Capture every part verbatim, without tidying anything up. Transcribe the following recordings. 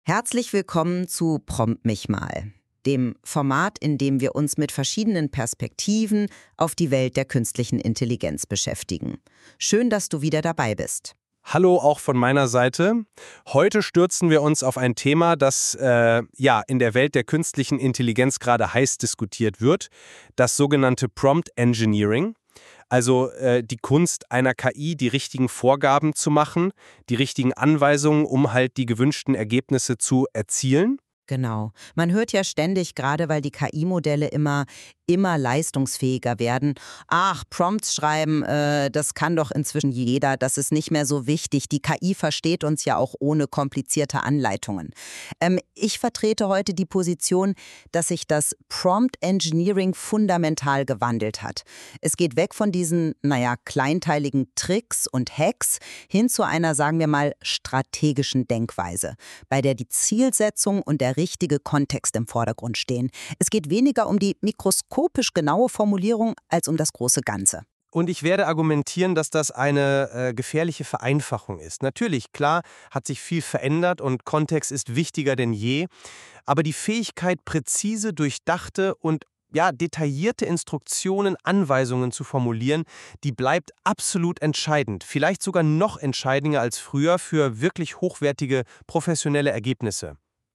Herzlich willkommen zu Prompt mich mal, dem Format, in dem wir uns mit verschiedenen Perspektiven auf die Welt der künstlichen Intelligenz beschäftigen. Schön, dass du wieder dabei bist. Hallo auch von meiner Seite. Heute stürzen wir uns auf ein Thema, das äh, ja in der Welt der künstlichen Intelligenz gerade heiß diskutiert wird, das sogenannte Prompt Engineering. Also äh, die Kunst einer K I, die richtigen Vorgaben zu machen, die richtigen Anweisungen, um halt die gewünschten Ergebnisse zu erzielen. Genau. Man hört ja ständig, gerade weil die K I-Modelle immer, immer leistungsfähiger werden. Ach, Prompts schreiben, äh, das kann doch inzwischen jeder, das ist nicht mehr so wichtig. Die K I versteht uns ja auch ohne komplizierte Anleitungen. Ähm, ich vertrete heute die Position, dass sich das Prompt Engineering fundamental gewandelt hat. Es geht weg von diesen, naja, kleinteiligen Tricks und Hacks hin zu einer, sagen wir mal, strategischen Denkweise, bei der die Zielsetzung und der richtige Kontext im Vordergrund stehen. Es geht weniger um die mikroskopisch genaue Formulierung als um das große Ganze. Und ich werde argumentieren, dass das eine äh, gefährliche Vereinfachung ist. Natürlich, klar, hat sich viel verändert und Kontext ist wichtiger denn je. Aber die Fähigkeit, präzise, durchdachte und ja, detaillierte Instruktionen, Anweisungen zu formulieren, die bleibt absolut entscheidend. Vielleicht sogar noch entscheidender als früher für wirklich hochwertige professionelle Ergebnisse.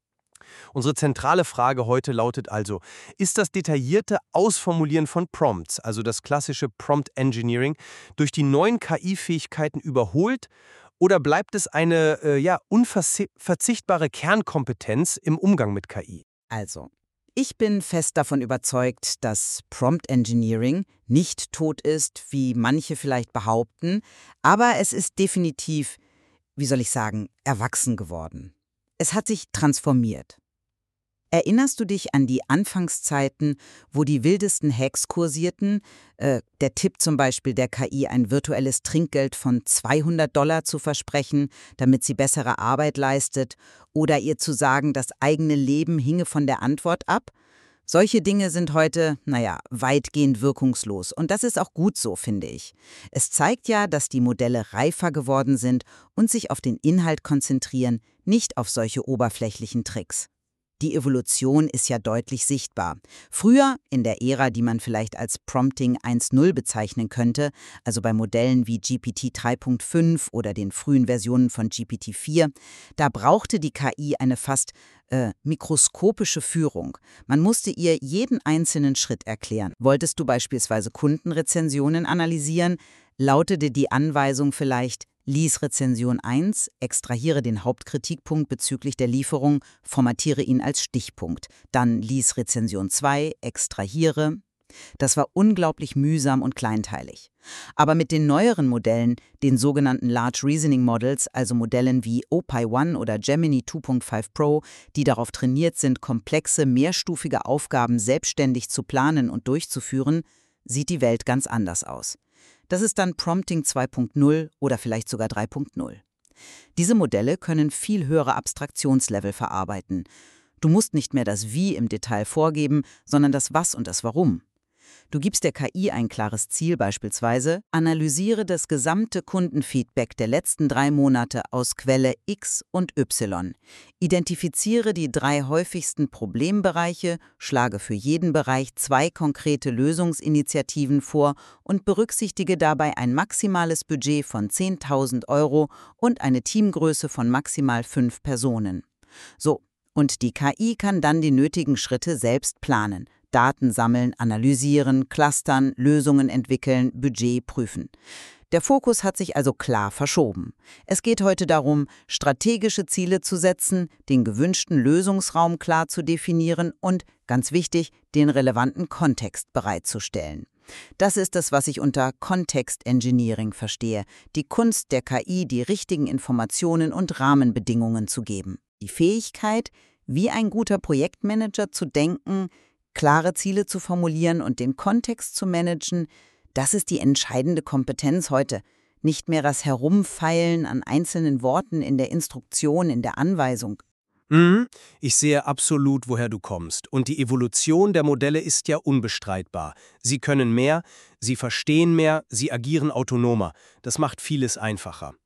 Unsere zentrale Frage heute lautet also, ist das detaillierte Ausformulieren von Prompts, also das klassische Prompt Engineering, durch die neuen K I-Fähigkeiten überholt oder bleibt es eine äh, ja, unverzichtbare Kernkompetenz im Umgang mit K I? Also, ich bin fest davon überzeugt, dass Prompt Engineering nicht tot ist, wie manche vielleicht behaupten, aber es ist definitiv, wie soll ich sagen, erwachsen geworden. Es hat sich transformiert. Erinnerst du dich an die Anfangszeiten, wo die wildesten Hacks kursierten? Äh, der Tipp zum Beispiel der K I, ein virtuelles Trinkgeld von zweihundert Dollar zu versprechen, damit sie bessere Arbeit leistet, oder ihr zu sagen, das eigene Leben hinge von der Antwort ab? Solche Dinge sind heute, naja, weitgehend wirkungslos. Und das ist auch gut so, finde ich. Es zeigt ja, dass die Modelle reifer geworden sind und sich auf den Inhalt konzentrieren, nicht auf solche oberflächlichen Tricks. Die Evolution ist ja deutlich sichtbar. Früher, in der Ära, die man vielleicht als Prompting eins Punkt null bezeichnen könnte, also bei Modellen wie G P T drei Punkt fünf oder den frühen Versionen von G P T vier, da brauchte die K I eine fast äh, mikroskopische Führung. Man musste ihr jeden einzelnen Schritt erklären. Wolltest du beispielsweise Kundenrezensionen analysieren, lautete die Anweisung vielleicht: Lies Rezension eins, extrahiere den Hauptkritikpunkt bezüglich der Lieferung, formatiere ihn als Stichpunkt. Dann lies Rezension zwei, extrahiere. Das war unglaublich mühsam und kleinteilig. Aber mit den neueren Modellen, den sogenannten Large Reasoning Models, also Modellen wie O P I eins oder Gemini zwei Punkt fünf Pro, die darauf trainiert sind, komplexe, mehrstufige Aufgaben selbstständig zu planen und durchzuführen, sieht die Welt ganz anders aus. Das ist dann Prompting zwei Punkt null oder vielleicht sogar drei Punkt null. Diese Modelle können viel höhere Abstraktionslevel verarbeiten. Du musst nicht mehr das Wie im Detail vorgeben, sondern das Was und das Warum. Du gibst der K I ein klares Ziel, beispielsweise: Analysiere das gesamte Kundenfeedback der letzten drei Monate aus Quelle X und Y. Identifiziere die drei häufigsten Problembereiche, schlage für jeden Bereich zwei konkrete Lösungsinitiativen vor und berücksichtige dabei ein maximales Budget von zehntausend Euro und eine Teamgröße von maximal fünf Personen. So, und die K I kann dann die nötigen Schritte selbst planen. Daten sammeln, analysieren, clustern, Lösungen entwickeln, Budget prüfen. Der Fokus hat sich also klar verschoben. Es geht heute darum, strategische Ziele zu setzen, den gewünschten Lösungsraum klar zu definieren und, ganz wichtig, den relevanten Kontext bereitzustellen. Das ist es, was ich unter Context Engineering verstehe, die Kunst der K I, die richtigen Informationen und Rahmenbedingungen zu geben. Die Fähigkeit, wie ein guter Projektmanager zu denken, klare Ziele zu formulieren und den Kontext zu managen, das ist die entscheidende Kompetenz heute. Nicht mehr das Herumfeilen an einzelnen Worten in der Instruktion, in der Anweisung. Mhm. Ich sehe absolut, woher du kommst. Und die Evolution der Modelle ist ja unbestreitbar. Sie können mehr, sie verstehen mehr, sie agieren autonomer. Das macht vieles einfacher.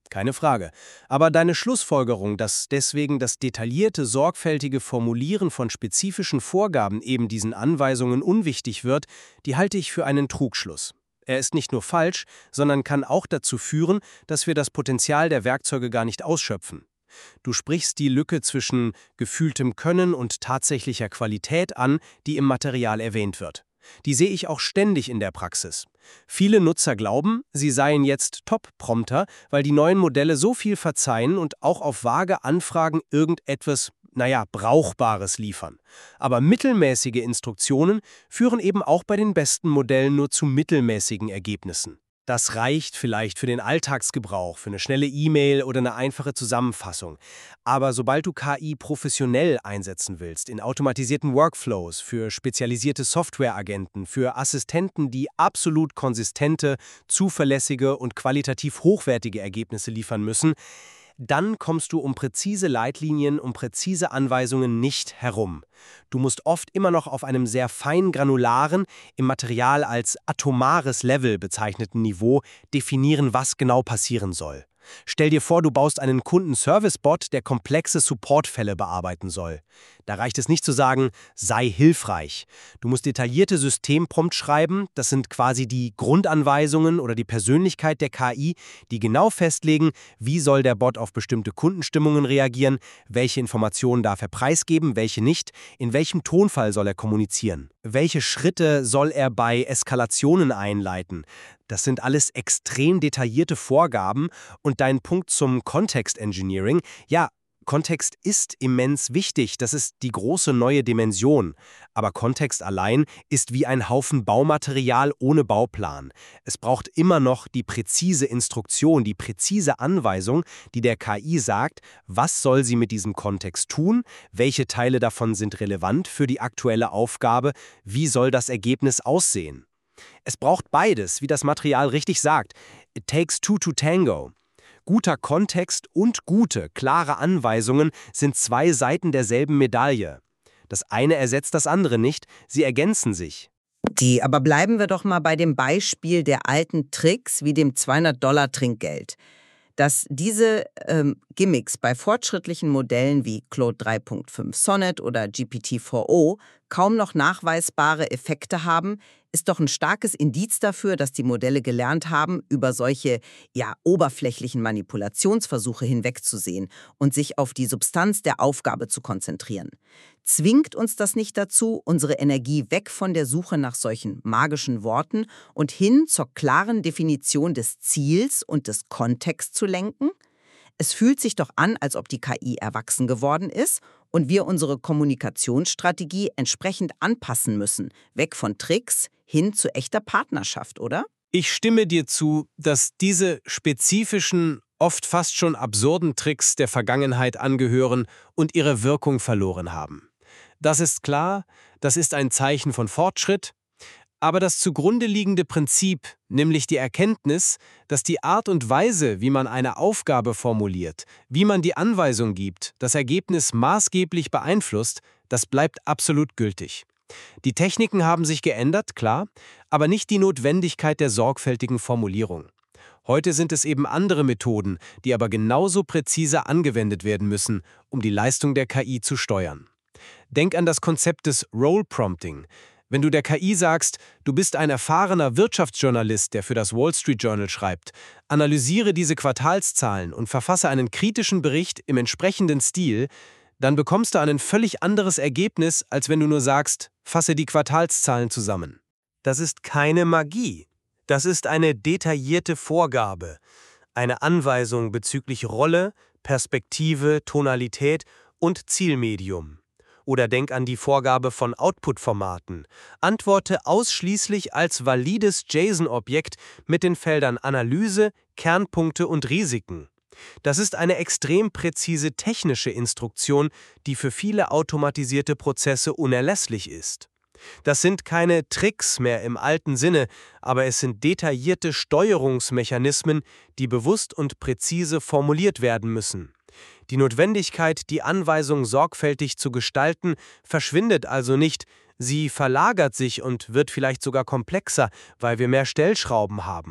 Keine Frage. Aber deine Schlussfolgerung, dass deswegen das detaillierte, sorgfältige Formulieren von spezifischen Vorgaben eben diesen Anweisungen unwichtig wird, die halte ich für einen Trugschluss. Er ist nicht nur falsch, sondern kann auch dazu führen, dass wir das Potenzial der Werkzeuge gar nicht ausschöpfen. Du sprichst die Lücke zwischen gefühltem Können und tatsächlicher Qualität an, die im Material erwähnt wird. Die sehe ich auch ständig in der Praxis. Viele Nutzer glauben, sie seien jetzt Top-Prompter, weil die neuen Modelle so viel verzeihen und auch auf vage Anfragen irgendetwas, naja, Brauchbares liefern. Aber mittelmäßige Instruktionen führen eben auch bei den besten Modellen nur zu mittelmäßigen Ergebnissen. Das reicht vielleicht für den Alltagsgebrauch, für eine schnelle E-Mail oder eine einfache Zusammenfassung. Aber sobald du K I professionell einsetzen willst, in automatisierten Workflows, für spezialisierte Softwareagenten, für Assistenten, die absolut konsistente, zuverlässige und qualitativ hochwertige Ergebnisse liefern müssen, dann kommst du um präzise Leitlinien, um präzise Anweisungen nicht herum. Du musst oft immer noch auf einem sehr fein granularen, im Material als atomares Level bezeichneten Niveau definieren, was genau passieren soll. Stell dir vor, du baust einen Kundenservice-Bot, der komplexe Supportfälle bearbeiten soll. Da reicht es nicht zu sagen, sei hilfreich. Du musst detaillierte Systemprompt schreiben, das sind quasi die Grundanweisungen oder die Persönlichkeit der K I, die genau festlegen, wie soll der Bot auf bestimmte Kundenstimmungen reagieren, welche Informationen darf er preisgeben, welche nicht, in welchem Tonfall soll er kommunizieren, welche Schritte soll er bei Eskalationen einleiten. Das sind alles extrem detaillierte Vorgaben und dein Punkt zum Context Engineering, ja, Kontext ist immens wichtig, das ist die große neue Dimension. Aber Kontext allein ist wie ein Haufen Baumaterial ohne Bauplan. Es braucht immer noch die präzise Instruktion, die präzise Anweisung, die der K I sagt, was soll sie mit diesem Kontext tun, welche Teile davon sind relevant für die aktuelle Aufgabe, wie soll das Ergebnis aussehen. Es braucht beides, wie das Material richtig sagt. It takes two to tango. Guter Kontext und gute, klare Anweisungen sind zwei Seiten derselben Medaille. Das eine ersetzt das andere nicht, sie ergänzen sich. Die, aber bleiben wir doch mal bei dem Beispiel der alten Tricks wie dem zweihundert-Dollar-Trinkgeld. Dass diese ähm, Gimmicks bei fortschrittlichen Modellen wie Claude drei Punkt fünf Sonnet oder G P T vier o kaum noch nachweisbare Effekte haben, ist doch ein starkes Indiz dafür, dass die Modelle gelernt haben, über solche ja, oberflächlichen Manipulationsversuche hinwegzusehen und sich auf die Substanz der Aufgabe zu konzentrieren. Zwingt uns das nicht dazu, unsere Energie weg von der Suche nach solchen magischen Worten und hin zur klaren Definition des Ziels und des Kontexts zu lenken? Es fühlt sich doch an, als ob die K I erwachsen geworden ist und wir unsere Kommunikationsstrategie entsprechend anpassen müssen, weg von Tricks hin zu echter Partnerschaft, oder? Ich stimme dir zu, dass diese spezifischen, oft fast schon absurden Tricks der Vergangenheit angehören und ihre Wirkung verloren haben. Das ist klar, das ist ein Zeichen von Fortschritt, aber das zugrunde liegende Prinzip, nämlich die Erkenntnis, dass die Art und Weise, wie man eine Aufgabe formuliert, wie man die Anweisung gibt, das Ergebnis maßgeblich beeinflusst, das bleibt absolut gültig. Die Techniken haben sich geändert, klar, aber nicht die Notwendigkeit der sorgfältigen Formulierung. Heute sind es eben andere Methoden, die aber genauso präzise angewendet werden müssen, um die Leistung der K I zu steuern. Denk an das Konzept des Role Prompting. Wenn du der K I sagst, du bist ein erfahrener Wirtschaftsjournalist, der für das Wall Street Journal schreibt, analysiere diese Quartalszahlen und verfasse einen kritischen Bericht im entsprechenden Stil, dann bekommst du ein völlig anderes Ergebnis, als wenn du nur sagst, fasse die Quartalszahlen zusammen. Das ist keine Magie. Das ist eine detaillierte Vorgabe, eine Anweisung bezüglich Rolle, Perspektive, Tonalität und Zielmedium. Oder denk an die Vorgabe von Output-Formaten. Antworte ausschließlich als valides JSON-Objekt mit den Feldern Analyse, Kernpunkte und Risiken. Das ist eine extrem präzise technische Instruktion, die für viele automatisierte Prozesse unerlässlich ist. Das sind keine Tricks mehr im alten Sinne, aber es sind detaillierte Steuerungsmechanismen, die bewusst und präzise formuliert werden müssen. Die Notwendigkeit, die Anweisung sorgfältig zu gestalten, verschwindet also nicht, sie verlagert sich und wird vielleicht sogar komplexer, weil wir mehr Stellschrauben haben.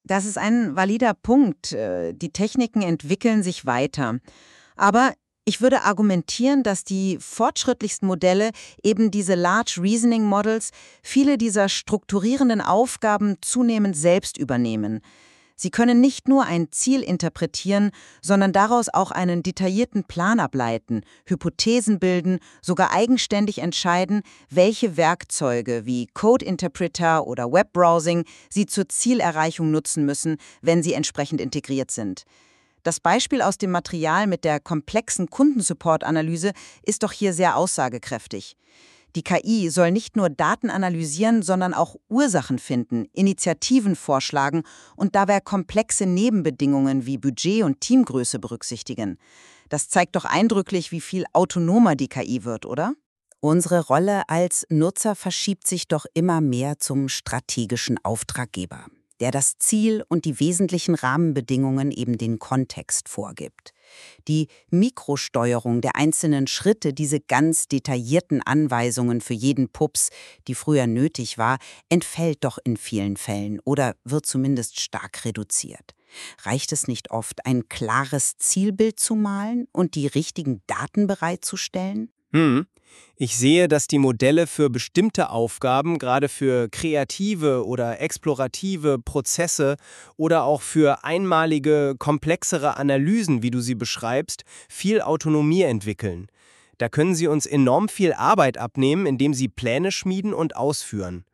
Das ist ein valider Punkt. Äh, Die Techniken entwickeln sich weiter. Aber ich würde argumentieren, dass die fortschrittlichsten Modelle, eben diese Large Reasoning Models, viele dieser strukturierenden Aufgaben zunehmend selbst übernehmen. Sie können nicht nur ein Ziel interpretieren, sondern daraus auch einen detaillierten Plan ableiten, Hypothesen bilden, sogar eigenständig entscheiden, welche Werkzeuge wie Code Interpreter oder Webbrowsing sie zur Zielerreichung nutzen müssen, wenn sie entsprechend integriert sind. Das Beispiel aus dem Material mit der komplexen Kundensupport-Analyse ist doch hier sehr aussagekräftig. Die K I soll nicht nur Daten analysieren, sondern auch Ursachen finden, Initiativen vorschlagen und dabei komplexe Nebenbedingungen wie Budget und Teamgröße berücksichtigen. Das zeigt doch eindrücklich, wie viel autonomer die K I wird, oder? Unsere Rolle als Nutzer verschiebt sich doch immer mehr zum strategischen Auftraggeber, der das Ziel und die wesentlichen Rahmenbedingungen, eben den Kontext, vorgibt. Die Mikrosteuerung der einzelnen Schritte, diese ganz detaillierten Anweisungen für jeden Pups, die früher nötig war, entfällt doch in vielen Fällen oder wird zumindest stark reduziert. Reicht es nicht oft, ein klares Zielbild zu malen und die richtigen Daten bereitzustellen? Hm. Ich sehe, dass die Modelle für bestimmte Aufgaben, gerade für kreative oder explorative Prozesse oder auch für einmalige, komplexere Analysen, wie du sie beschreibst, viel Autonomie entwickeln. Da können sie uns enorm viel Arbeit abnehmen, indem sie Pläne schmieden und ausführen.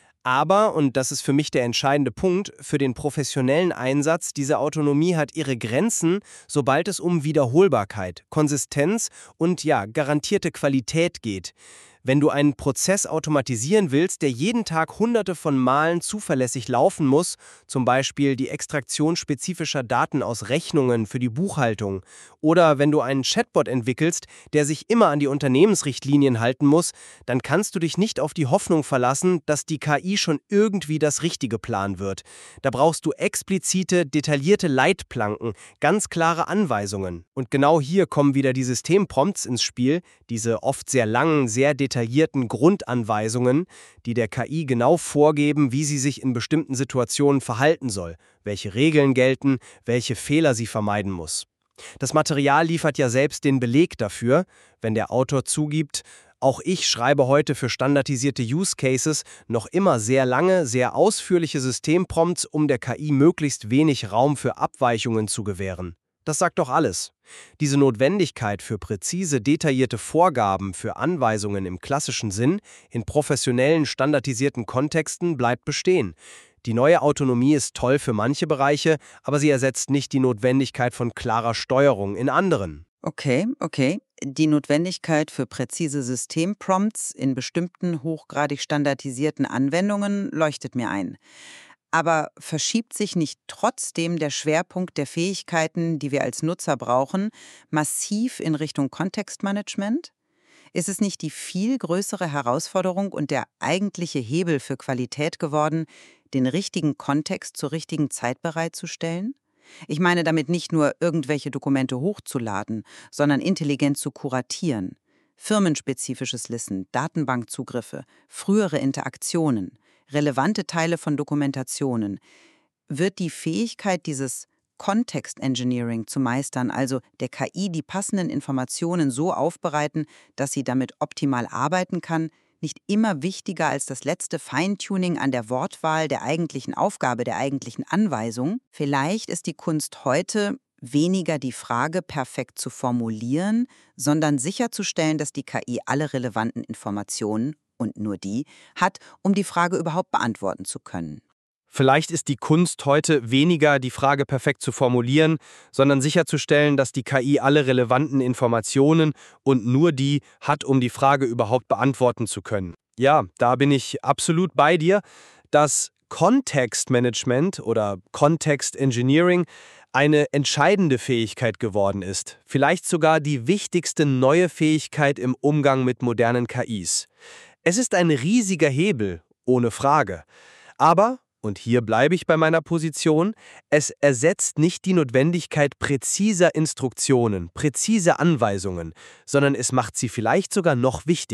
Aber, und das ist für mich der entscheidende Punkt, für den professionellen Einsatz, diese Autonomie hat ihre Grenzen, sobald es um Wiederholbarkeit, Konsistenz und ja, garantierte Qualität geht. Wenn du einen Prozess automatisieren willst, der jeden Tag hunderte von Malen zuverlässig laufen muss, zum Beispiel die Extraktion spezifischer Daten aus Rechnungen für die Buchhaltung, oder wenn du einen Chatbot entwickelst, der sich immer an die Unternehmensrichtlinien halten muss, dann kannst du dich nicht auf die Hoffnung verlassen, dass die K I schon irgendwie das Richtige planen wird. Da brauchst du explizite, detaillierte Leitplanken, ganz klare Anweisungen. Und genau hier kommen wieder die Systemprompts ins Spiel, diese oft sehr langen, sehr detaillierten detaillierten Grundanweisungen, die der K I genau vorgeben, wie sie sich in bestimmten Situationen verhalten soll, welche Regeln gelten, welche Fehler sie vermeiden muss. Das Material liefert ja selbst den Beleg dafür, wenn der Autor zugibt, auch ich schreibe heute für standardisierte Use Cases noch immer sehr lange, sehr ausführliche Systemprompts, um der K I möglichst wenig Raum für Abweichungen zu gewähren. Das sagt doch alles. Diese Notwendigkeit für präzise, detaillierte Vorgaben für Anweisungen im klassischen Sinn in professionellen, standardisierten Kontexten bleibt bestehen. Die neue Autonomie ist toll für manche Bereiche, aber sie ersetzt nicht die Notwendigkeit von klarer Steuerung in anderen. Okay, okay. Die Notwendigkeit für präzise Systemprompts in bestimmten hochgradig standardisierten Anwendungen leuchtet mir ein. Aber verschiebt sich nicht trotzdem der Schwerpunkt der Fähigkeiten, die wir als Nutzer brauchen, massiv in Richtung Kontextmanagement? Ist es nicht die viel größere Herausforderung und der eigentliche Hebel für Qualität geworden, den richtigen Kontext zur richtigen Zeit bereitzustellen? Ich meine damit nicht nur irgendwelche Dokumente hochzuladen, sondern intelligent zu kuratieren. Firmenspezifisches Wissen, Datenbankzugriffe, frühere Interaktionen, relevante Teile von Dokumentationen. Wird die Fähigkeit, dieses Context Engineering zu meistern, also der K I die passenden Informationen so aufbereiten, dass sie damit optimal arbeiten kann, nicht immer wichtiger als das letzte Feintuning an der Wortwahl der eigentlichen Aufgabe, der eigentlichen Anweisung? Vielleicht ist die Kunst heute weniger die Frage perfekt zu formulieren, sondern sicherzustellen, dass die K I alle relevanten Informationen, und nur die, hat, um die Frage überhaupt beantworten zu können. Vielleicht ist die Kunst heute weniger die Frage perfekt zu formulieren, sondern sicherzustellen, dass die K I alle relevanten Informationen und nur die hat, um die Frage überhaupt beantworten zu können. Ja, da bin ich absolut bei dir. Das Kontextmanagement oder Context Engineering eine entscheidende Fähigkeit geworden ist. Vielleicht sogar die wichtigste neue Fähigkeit im Umgang mit modernen K Is. Es ist ein riesiger Hebel, ohne Frage. Aber, und hier bleibe ich bei meiner Position, es ersetzt nicht die Notwendigkeit präziser Instruktionen, präziser Anweisungen, sondern es macht sie vielleicht sogar noch wichtiger.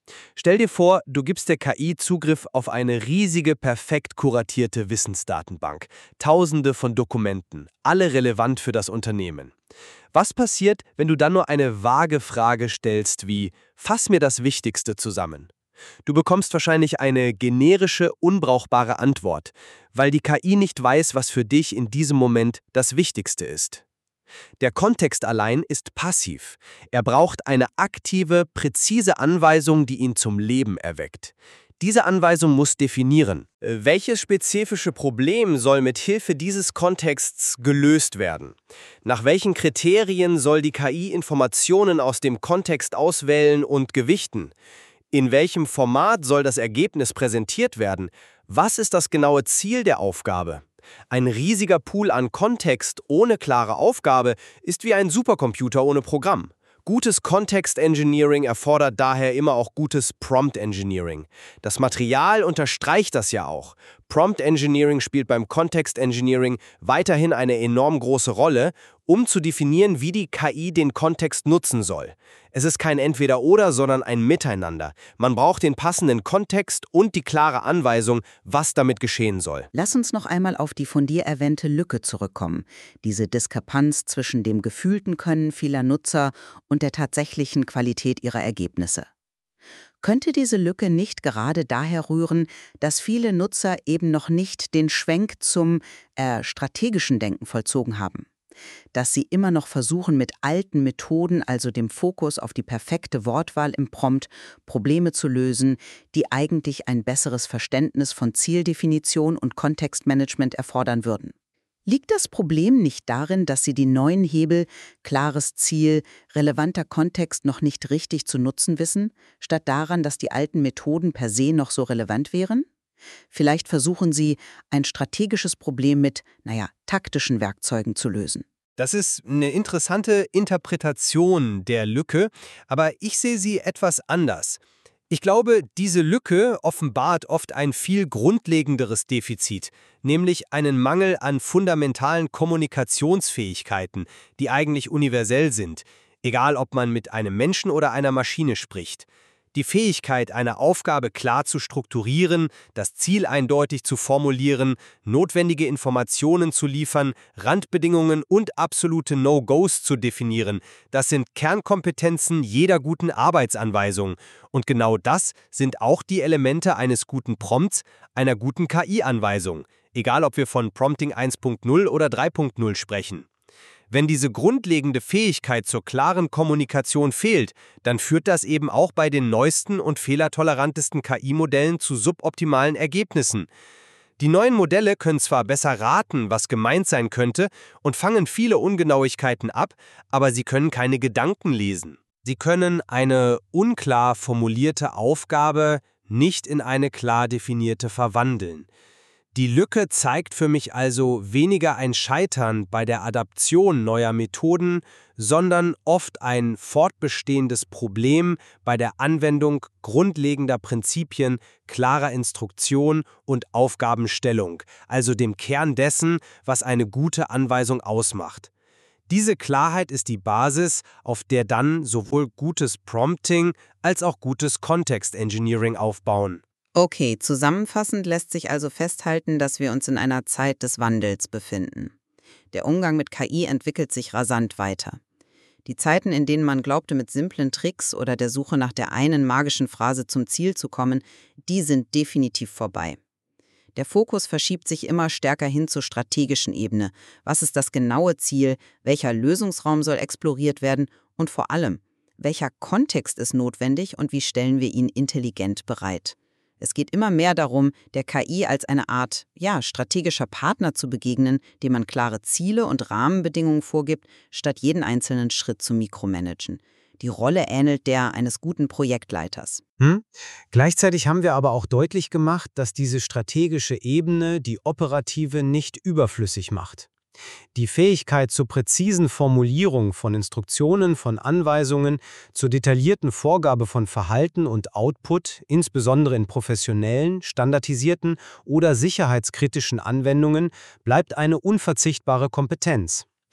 Stell dir vor, du gibst der K I Zugriff auf eine riesige, perfekt kuratierte Wissensdatenbank. Tausende von Dokumenten, alle relevant für das Unternehmen. Was passiert, wenn du dann nur eine vage Frage stellst wie „Fass mir das Wichtigste zusammen"? Du bekommst wahrscheinlich eine generische, unbrauchbare Antwort, weil die K I nicht weiß, was für dich in diesem Moment das Wichtigste ist. Der Kontext allein ist passiv. Er braucht eine aktive, präzise Anweisung, die ihn zum Leben erweckt. Diese Anweisung muss definieren, welches spezifische Problem soll mit Hilfe dieses Kontexts gelöst werden. Nach welchen Kriterien soll die K I Informationen aus dem Kontext auswählen und gewichten? In welchem Format soll das Ergebnis präsentiert werden? Was ist das genaue Ziel der Aufgabe? Ein riesiger Pool an Kontext ohne klare Aufgabe ist wie ein Supercomputer ohne Programm. Gutes Context Engineering erfordert daher immer auch gutes Prompt Engineering. Das Material unterstreicht das ja auch. Prompt Engineering spielt beim Context Engineering weiterhin eine enorm große Rolle, um zu definieren, wie die K I den Kontext nutzen soll. Es ist kein Entweder-Oder, sondern ein Miteinander. Man braucht den passenden Kontext und die klare Anweisung, was damit geschehen soll. Lass uns noch einmal auf die von dir erwähnte Lücke zurückkommen. Diese Diskrepanz zwischen dem gefühlten Können vieler Nutzer und der tatsächlichen Qualität ihrer Ergebnisse. Könnte diese Lücke nicht gerade daher rühren, dass viele Nutzer eben noch nicht den Schwenk zum äh, strategischen Denken vollzogen haben? Dass sie immer noch versuchen, mit alten Methoden, also dem Fokus auf die perfekte Wortwahl im Prompt, Probleme zu lösen, die eigentlich ein besseres Verständnis von Zieldefinition und Kontextmanagement erfordern würden. Liegt das Problem nicht darin, dass sie die neuen Hebel, klares Ziel, relevanter Kontext noch nicht richtig zu nutzen wissen, statt daran, dass die alten Methoden per se noch so relevant wären? Vielleicht versuchen sie, ein strategisches Problem mit, naja, taktischen Werkzeugen zu lösen. Das ist eine interessante Interpretation der Lücke, aber ich sehe sie etwas anders. Ich glaube, diese Lücke offenbart oft ein viel grundlegenderes Defizit, nämlich einen Mangel an fundamentalen Kommunikationsfähigkeiten, die eigentlich universell sind, egal ob man mit einem Menschen oder einer Maschine spricht. Die Fähigkeit, eine Aufgabe klar zu strukturieren, das Ziel eindeutig zu formulieren, notwendige Informationen zu liefern, Randbedingungen und absolute No-Gos zu definieren, das sind Kernkompetenzen jeder guten Arbeitsanweisung. Und genau das sind auch die Elemente eines guten Prompts, einer guten K I-Anweisung, egal ob wir von Prompting eins Punkt null oder drei Punkt null sprechen. Wenn diese grundlegende Fähigkeit zur klaren Kommunikation fehlt, dann führt das eben auch bei den neuesten und fehlertolerantesten K I-Modellen zu suboptimalen Ergebnissen. Die neuen Modelle können zwar besser raten, was gemeint sein könnte, und fangen viele Ungenauigkeiten ab, aber sie können keine Gedanken lesen. Sie können eine unklar formulierte Aufgabe nicht in eine klar definierte verwandeln. Die Lücke zeigt für mich also weniger ein Scheitern bei der Adaption neuer Methoden, sondern oft ein fortbestehendes Problem bei der Anwendung grundlegender Prinzipien, klarer Instruktion und Aufgabenstellung, also dem Kern dessen, was eine gute Anweisung ausmacht. Diese Klarheit ist die Basis, auf der dann sowohl gutes Prompting als auch gutes Context Engineering aufbauen. Okay, zusammenfassend lässt sich also festhalten, dass wir uns in einer Zeit des Wandels befinden. Der Umgang mit K I entwickelt sich rasant weiter. Die Zeiten, in denen man glaubte, mit simplen Tricks oder der Suche nach der einen magischen Phrase zum Ziel zu kommen, die sind definitiv vorbei. Der Fokus verschiebt sich immer stärker hin zur strategischen Ebene. Was ist das genaue Ziel? Welcher Lösungsraum soll exploriert werden? Und vor allem, welcher Kontext ist notwendig und wie stellen wir ihn intelligent bereit? Es geht immer mehr darum, der K I als eine Art, ja, strategischer Partner zu begegnen, dem man klare Ziele und Rahmenbedingungen vorgibt, statt jeden einzelnen Schritt zu mikromanagen. Die Rolle ähnelt der eines guten Projektleiters. Hm? Gleichzeitig haben wir aber auch deutlich gemacht, dass diese strategische Ebene die operative nicht überflüssig macht. Die Fähigkeit zur präzisen Formulierung von Instruktionen, von Anweisungen, zur detaillierten Vorgabe von Verhalten und Output, insbesondere in professionellen, standardisierten oder sicherheitskritischen Anwendungen, bleibt eine unverzichtbare Kompetenz.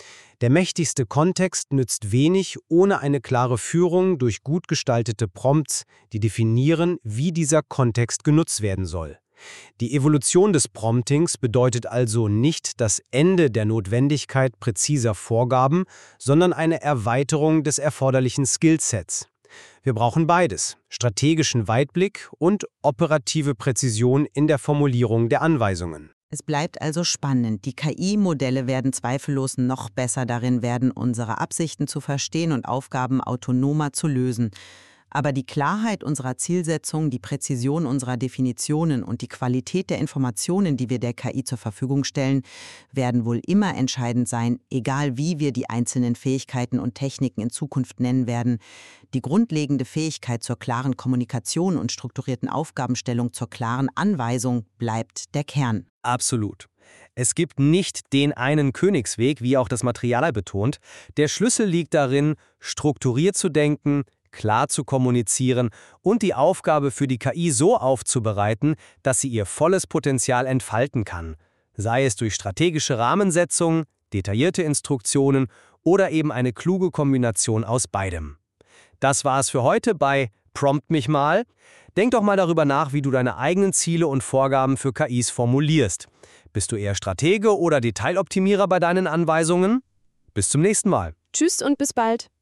Der mächtigste Kontext nützt wenig ohne eine klare Führung durch gut gestaltete Prompts, die definieren, wie dieser Kontext genutzt werden soll. Die Evolution des Promptings bedeutet also nicht das Ende der Notwendigkeit präziser Vorgaben, sondern eine Erweiterung des erforderlichen Skillsets. Wir brauchen beides: strategischen Weitblick und operative Präzision in der Formulierung der Anweisungen. Es bleibt also spannend. Die K I-Modelle werden zweifellos noch besser darin werden, unsere Absichten zu verstehen und Aufgaben autonomer zu lösen. Aber die Klarheit unserer Zielsetzung, die Präzision unserer Definitionen und die Qualität der Informationen, die wir der K I zur Verfügung stellen, werden wohl immer entscheidend sein, egal wie wir die einzelnen Fähigkeiten und Techniken in Zukunft nennen werden. Die grundlegende Fähigkeit zur klaren Kommunikation und strukturierten Aufgabenstellung, zur klaren Anweisung bleibt der Kern. Absolut. Es gibt nicht den einen Königsweg, wie auch das Material betont. Der Schlüssel liegt darin, strukturiert zu denken, klar zu kommunizieren und die Aufgabe für die K I so aufzubereiten, dass sie ihr volles Potenzial entfalten kann. Sei es durch strategische Rahmensetzung, detaillierte Instruktionen oder eben eine kluge Kombination aus beidem. Das war's für heute bei Prompt mich mal. Denk doch mal darüber nach, wie du deine eigenen Ziele und Vorgaben für K Is formulierst. Bist du eher Stratege oder Detailoptimierer bei deinen Anweisungen? Bis zum nächsten Mal. Tschüss und bis bald.